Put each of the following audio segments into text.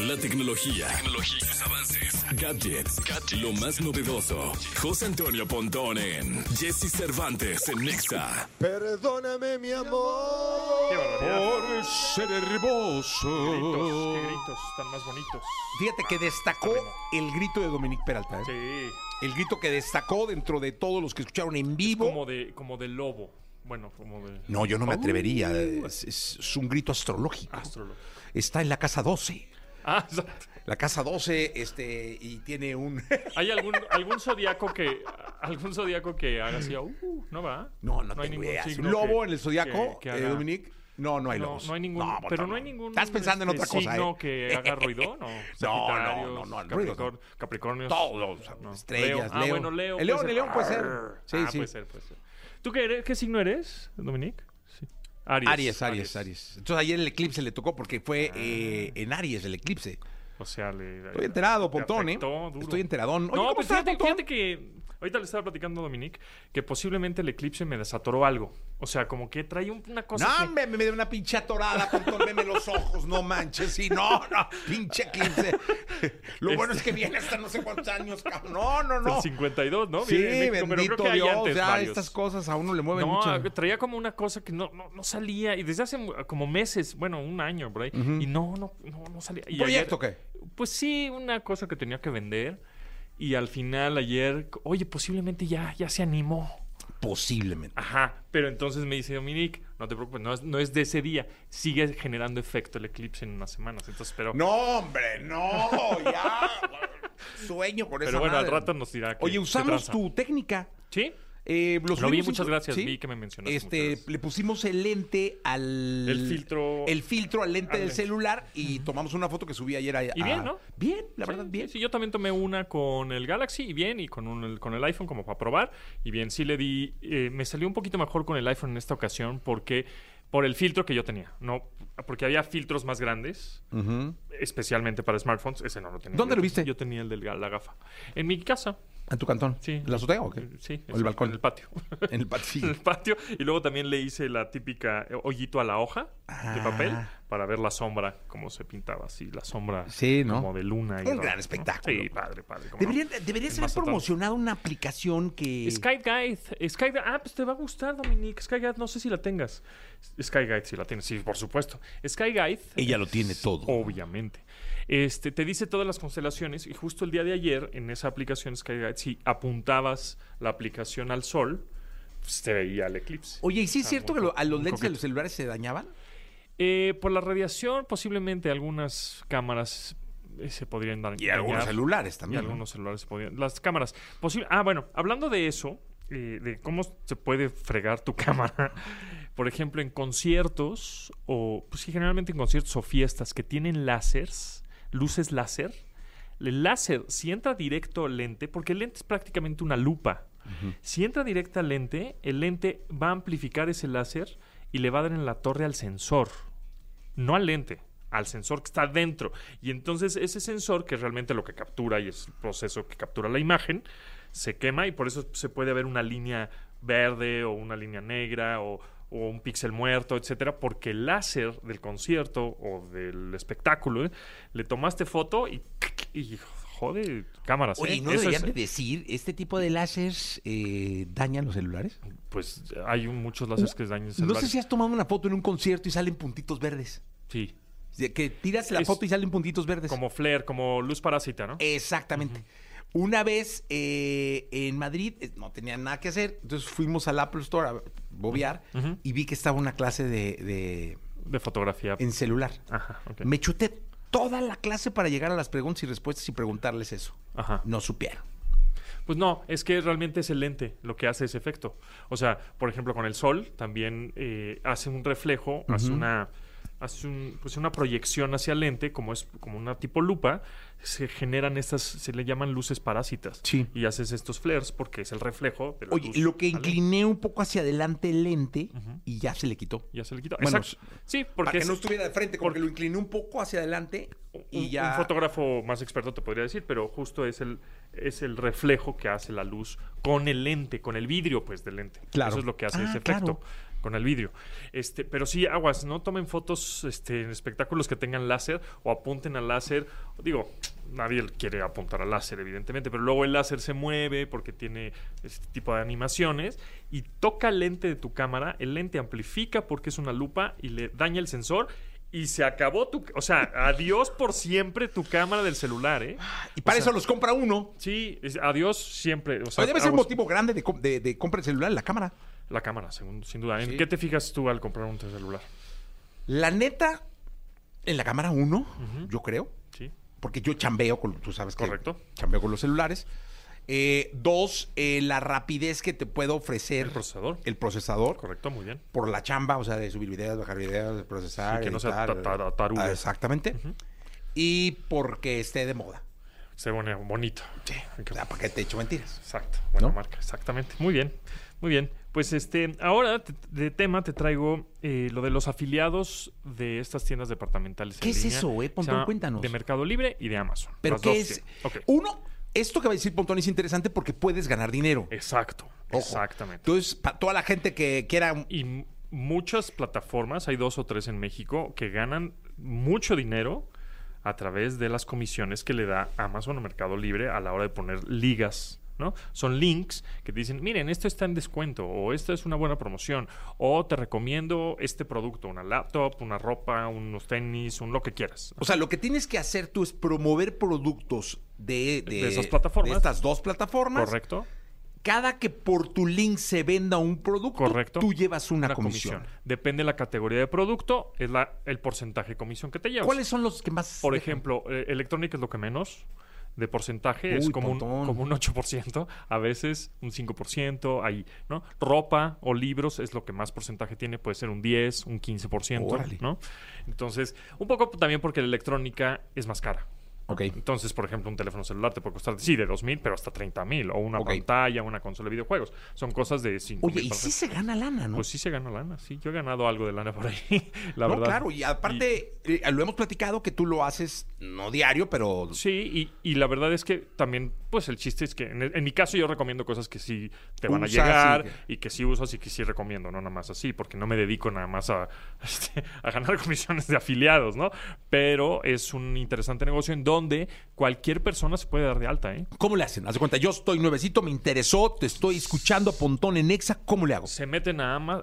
la tecnología, sus avances, gadgets, lo más novedoso. José Antonio Pontón en Jesse Cervantes en Nexa. Perdóname, mi amor. Qué barbaridad. Por ser hermoso. Qué gritos tan más bonitos. Fíjate que destacó el grito de Dominique Peralta. ¿eh? Sí. El grito que destacó dentro de todos los que escucharon en vivo. Como de lobo. Bueno, como de... No, yo no me atrevería. Es un grito astrológico. Está en la casa 12. Ah, exacto. La casa 12, y tiene un... ¿Hay algún zodiaco que haga así? ¿No va? No hay tengo ningún idea. signo ¿Lobo en el zodiaco, que haga... Dominique? No hay lobos. No hay ningún... No, pero no hay ningún... Estás pensando en otra cosa, signo que haga ruido, ¿no? No, ruido no. Capricornios. Todos, No. estrellas, Leo. Bueno, Leo. El león puede ser. Sí. Puede ser. ¿Tú qué signo eres, Dominique? Sí. Aries. Entonces ayer el eclipse le tocó porque fue en Aries el eclipse. O sea, Estoy enterado, Pontón, ¿eh? Duro. Estoy enteradón. Oye, No, ¿cómo pues estás, Pontón? fíjate que ahorita le estaba platicando a Dominique que posiblemente el eclipse me desatoró algo. O sea, como que trae una cosa No, me dio una pinche atorada, Pontón, veme los ojos, no manches. Sí, no, pinche eclipse. Lo bueno es que viene hasta no sé cuántos años, cabrón. No. El 52, ¿no? Sí, Viene en México, pero bendito creo que hay Dios, antes ya varios. estas cosas a uno le mueven No, mucho. traía como una cosa que no salía. Y desde hace como meses, bueno, un año por ahí. Y no salía. Y ¿Proyecto ayer, qué? Pues sí, una cosa que tenía que vender. Y al final ayer, oye, posiblemente ya se animó. Posiblemente. Ajá, pero entonces me dice Dominique, no te preocupes, no es de ese día. Sigue generando efecto el eclipse en unas semanas. Entonces, pero... No, hombre, no, ya. Sueño con esa Pero bueno, madre. al rato nos dirá que... Oye, usamos tu técnica. ¿Sí? Lo vi, muchas gracias. ¿sí? Vi que me mencionaste. Muchas gracias. Le pusimos el lente al... El filtro al lente del lente. celular y tomamos una foto que subí ayer a... Y bien, ¿no? Bien, la verdad, bien. Sí, yo también tomé una con el Galaxy y bien, y con el iPhone como para probar. Y bien, sí le di... me salió un poquito mejor con el iPhone en esta ocasión porque... Por el filtro que yo tenía, no, porque había filtros más grandes, especialmente para smartphones. Ese no lo tenía. ¿Dónde lo viste? Yo tenía el de la gafa. En mi casa. ¿En tu cantón? Sí. ¿En la azotea o qué? Sí. ¿O el balcón? En el patio. En el patio. En el patio. Y luego también le hice la típica hoyito a la hoja de papel para ver la sombra, cómo se pintaba así, la sombra como de luna. Un gran espectáculo. Sí, padre. Deberías haber promocionado una aplicación que... Skyguide. Pues te va a gustar, Dominique. Skyguide, no sé si la tengas. Skyguide, sí la tienes, sí, por supuesto. Skyguide. Ella lo tiene todo. Obviamente. Te dice todas las constelaciones y justo el día de ayer en esa aplicación Skyguide, si apuntabas la aplicación al sol, pues te veía el eclipse. Oye, ¿y sí es cierto que a los lentes de coqueto. los celulares se dañaban? Por la radiación, posiblemente algunas cámaras se podrían dañar. Y algunos celulares también. Y algunos celulares se podrían... Las cámaras... bueno, hablando de eso, de cómo se puede fregar tu cámara... Por ejemplo, en conciertos, o pues sí, generalmente en conciertos o fiestas que tienen luces láser, el láser, si entra directo al lente, porque el lente es prácticamente una lupa, si entra directo al lente, el lente va a amplificar ese láser y le va a dar en la torre al sensor, no al lente, al sensor que está dentro. Y entonces ese sensor, que es realmente lo que captura y es el proceso que captura la imagen, se quema y por eso se puede ver una línea verde o una línea negra o un píxel muerto, etcétera, porque el láser del concierto o del espectáculo, le tomaste foto y jode cámaras. Oye, ¿no deberían de decir este tipo de láseres dañan los celulares? Pues hay muchos láseres que dañan celulares. No sé si has tomado una foto en un concierto y salen puntitos verdes. Sí. Que tiras la foto y salen puntitos verdes. Como flare, como luz parásita, ¿no? Exactamente. Una vez en Madrid no tenía nada que hacer, entonces fuimos al Apple Store a bobear y vi que estaba una clase de fotografía en celular. Ajá, okay. Me chuté toda la clase para llegar a las preguntas y respuestas y preguntarles eso. Ajá. No supieron. Pues no, es que realmente es el lente lo que hace ese efecto. O sea, por ejemplo, con el sol también hace un reflejo, hace una proyección hacia el lente, como una tipo lupa, se generan se le llaman luces parásitas. Sí. Y haces estos flares porque es el reflejo de la Oye, luz. lo que incliné un poco hacia adelante el lente y ya se le quitó. Ya se le quitó. Bueno, exacto. Sí, porque para que no estuviera de frente, como que lo incliné un poco hacia adelante y ya... Un fotógrafo más experto te podría decir, pero justo es el reflejo que hace la luz con el lente, con el vidrio, pues, del lente. Claro. Eso es lo que hace ese Claro. efecto. Con el vidrio. Pero sí, aguas, no tomen fotos en espectáculos que tengan láser o apunten al láser. Digo, nadie quiere apuntar al láser, evidentemente, pero luego el láser se mueve porque tiene este tipo de animaciones y toca el lente de tu cámara, el lente amplifica porque es una lupa y le daña el sensor y se acabó o sea, adiós por siempre tu cámara del celular, ¿eh? Y para O sea, eso los compra uno. Sí, adiós siempre. O sea, Debe ser un aguas. motivo grande de compra de celular, la cámara. La cámara, sin duda. ¿En Sí. qué te fijas tú al comprar un celular? La neta, en la cámara uno, yo creo. Sí, Porque yo chambeo con, tú sabes que correcto. chambeo con los celulares. Dos, la rapidez que te puede ofrecer El procesador. el procesador Correcto, muy bien. por la chamba, o sea, de subir videos, bajar videos, de procesar, Sí, que no sea editar, tarugo. exactamente. Y porque esté de moda. Se pone bonito. Sí. O sea, ¿para qué te he hecho mentiras? Exacto, buena ¿No? marca, exactamente. Muy bien, muy bien. Pues ahora de tema te traigo lo de los afiliados de estas tiendas departamentales. ¿Qué en es línea. eso, Se Pontón? llama Cuéntanos. De Mercado Libre y de Amazon. ¿Pero Las qué dos es? tienen. Ok. Uno, esto que va a decir Pontón es interesante porque puedes ganar dinero. Exacto, Ojo. exactamente. Entonces, para toda la gente que quiera... Y muchas plataformas, hay 2 o 3 en México, que ganan mucho dinero a través de las comisiones que le da Amazon o Mercado Libre a la hora de poner ligas, ¿no? Son links que te dicen, miren, esto está en descuento, o esto es una buena promoción, o te recomiendo este producto, una laptop, una ropa, unos tenis, lo que quieras. O sea, lo que tienes que hacer tú es promover productos de esas plataformas. de estas dos plataformas. ¿Correcto? Cada que por tu link se venda un producto, Correcto. tú llevas una comisión. Depende de la categoría de producto, es el porcentaje de comisión que te llevas. ¿Cuáles son los que más...? Por dejan? ejemplo, electrónica es lo que menos de porcentaje, es Uy, como Pontón. como un 8%, a veces un 5%, ahí, ¿no? Ropa o libros es lo que más porcentaje tiene, puede ser un 10, un 15%, Órale. ¿no? Entonces, un poco también porque la electrónica es más cara. Ok. Entonces, por ejemplo, un teléfono celular te puede costar, sí, de 2,000, pero hasta 30,000. O una Ok. pantalla, una consola de videojuegos. Son cosas de 5,000. Oye, y sí se gana lana, ¿no? Pues sí se gana lana, sí. Yo he ganado algo de lana por ahí, la no, verdad. claro. Y aparte, lo hemos platicado que tú lo haces, no diario, pero... Sí, y la verdad es que también, pues el chiste es que en mi caso yo recomiendo cosas que sí te van a Usas llegar y y que sí usas y que sí recomiendo, no nada más así, porque no me dedico nada más a ganar comisiones de afiliados, ¿no? Pero es un interesante negocio en donde cualquier persona se puede dar de alta, ¿eh? ¿Cómo le hacen? Haz de cuenta, yo estoy nuevecito, me interesó, te estoy escuchando Pontón en Exa, ¿cómo le hago? Se meten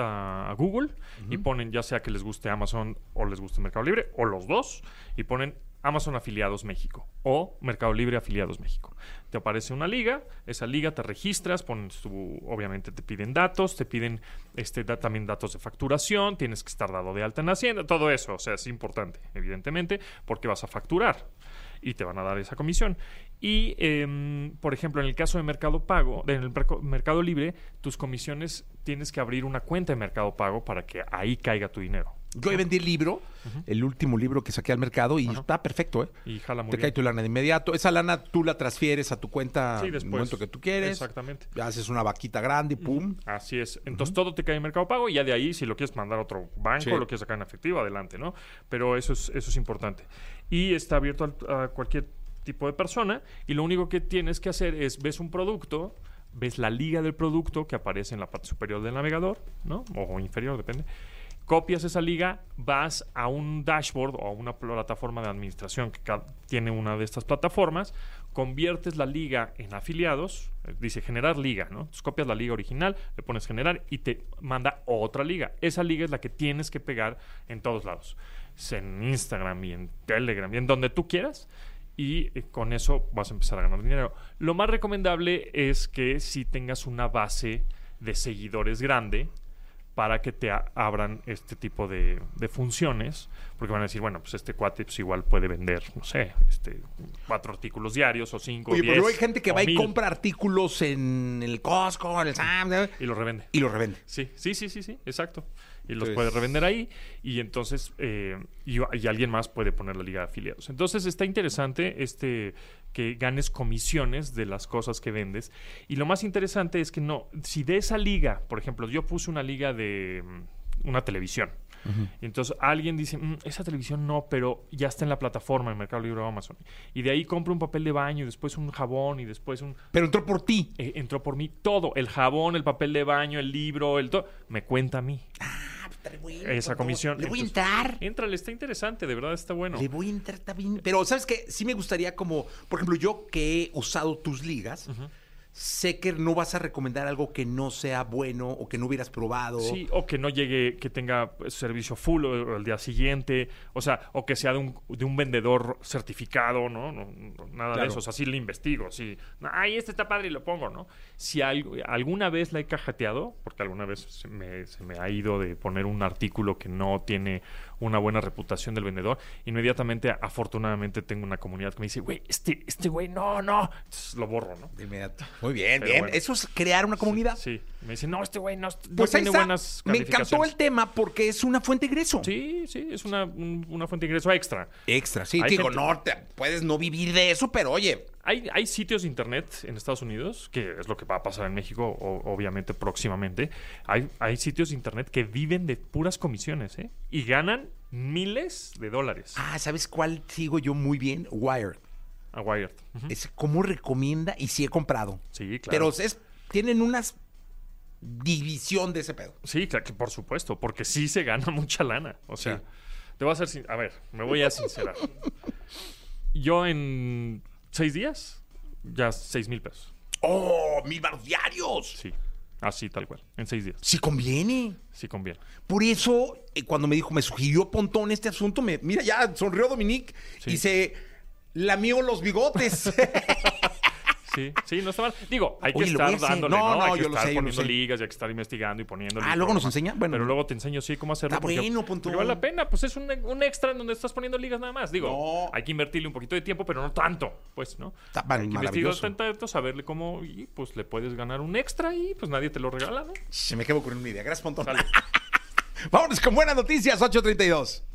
a Google y ponen ya sea que les guste Amazon o les guste Mercado Libre o los dos y ponen Amazon Afiliados México o Mercado Libre Afiliados México. Te aparece una liga, esa liga te registras, pones obviamente te piden datos, te piden también datos de facturación, tienes que estar dado de alta en Hacienda, todo eso, o sea, es importante, evidentemente, porque vas a facturar y te van a dar esa comisión. Y, por ejemplo, en el caso de Mercado Pago, Mercado Libre, tus comisiones tienes que abrir una cuenta de Mercado Pago para que ahí caiga tu dinero. Yo vendí el libro, el último libro que saqué al mercado, y está perfecto, ¿eh? Y jala muy Te cae bien. tu lana de inmediato. Esa lana tú la transfieres a tu cuenta Sí, en el después. momento que tú quieres. Exactamente. Haces una vaquita grande, pum. Así es. Entonces todo te cae en Mercado Pago y ya de ahí, si lo quieres mandar a otro banco, Sí. lo quieres sacar en efectivo, adelante, ¿no? Pero eso es importante. Y está abierto a cualquier tipo de persona y lo único que tienes que hacer es, ves un producto, ves la liga del producto que aparece en la parte superior del navegador, ¿no? O inferior, depende. Copias esa liga, vas a un dashboard o a una plataforma de administración que tiene una de estas plataformas, conviertes la liga en afiliados, dice generar liga, ¿no? Entonces copias la liga original, le pones generar y te manda otra liga. Esa liga es la que tienes que pegar en todos lados. En Instagram y en Telegram y en donde tú quieras. Y con eso vas a empezar a ganar dinero. Lo más recomendable es que si tengas una base de seguidores grande para que te abran este tipo de funciones, porque van a decir, bueno, pues este cuate pues igual puede vender, no sé, 4 artículos diarios o 5 o Oye, 10 pero luego hay gente que o va y 1,000 compra artículos en el Costco, en el Sam's, y lo revende. y los revende. Sí, exacto. Y los Entonces- puede revender ahí y entonces y alguien más puede poner la liga de afiliados. Entonces está interesante que ganes comisiones de las cosas que vendes. Y lo más interesante es que si de esa liga, por ejemplo, yo puse una liga de una televisión Y entonces alguien dice, esa televisión no, pero ya está en la plataforma en Mercado Libre o Amazon. Y de ahí compro un papel de baño y después un jabón y después un... Pero entró por ti. entró por mí todo. El jabón, el papel de baño, el libro, el todo. Me cuenta a mí. Esa comisión. Le voy a Entonces, entrar. Éntrale, está interesante, de verdad está bueno. Le voy a entrar también. Pero, ¿sabes qué? Sí me gustaría como, por ejemplo, yo que he usado tus ligas, sé que no vas a recomendar algo que no sea bueno o que no hubieras probado. Sí, o que no llegue, que tenga servicio full o el día siguiente, o sea, o que sea de un vendedor certificado, ¿no? Nada de eso, o sea, sí le investigo, sí. Ay, este está padre y lo pongo, ¿no? Si alguna vez la he cajeteado, porque alguna vez se me ha ido de poner un artículo que no tiene una buena reputación del vendedor, inmediatamente, afortunadamente, tengo una comunidad que me dice, güey, este güey, no. Entonces lo borro, ¿no? De inmediato. Muy bien, Pero bien. bueno. Eso es crear una comunidad. Sí. Me dice, no, este güey no Pues ahí tiene está. buenas Me calificaciones. encantó el tema porque es una fuente de ingreso. Sí, es una fuente de ingreso extra. Extra, sí. Hay Digo, gente- no, puedes no vivir de eso, pero oye, Hay sitios de internet en Estados Unidos, que es lo que va a pasar en México, obviamente, próximamente. Hay sitios de internet que viven de puras comisiones, ¿eh? Y ganan miles de dólares. ¿sabes cuál sigo yo muy bien? Wired. A Wired. Ujú. Es cómo recomienda y sí he comprado. Sí, Pero claro. tienen unas división de ese pedo. Sí, claro, que por supuesto, porque sí se gana mucha lana. O sea, Sí. te voy a hacer... A ver, me voy a sincerar. Yo en 6 días, ya 6,000 pesos. ¡Oh! ¡Mil baros diarios! Sí, así tal cual, en 6 días. Sí conviene. Sí conviene. Por eso, cuando me sugirió Pontón este asunto, mira, ya sonrió Dominique Sí. y se lamió los bigotes. Sí, no está mal. Digo, hay que Oye, lo voy a estar hacer. dándole, No, ¿no? Hay que yo lo estar sé, yo lo poniendo sé. ligas y hay que estar investigando y poniendo. ¿Luego nos enseña? Bueno. Pero luego te enseño, sí, cómo hacerlo. Está porque bueno, Pontón. vale la pena. Pues es un extra en donde estás poniendo ligas nada más. Digo, No. hay que invertirle un poquito de tiempo, pero no tanto, pues, ¿no? Está Hay que investigar maravilloso. tanto, saberle cómo y pues le puedes ganar un extra y pues nadie te lo regala, ¿no? Se me quedo con una idea. Gracias, Pontón. Sale. Vámonos con buenas noticias, 8:32.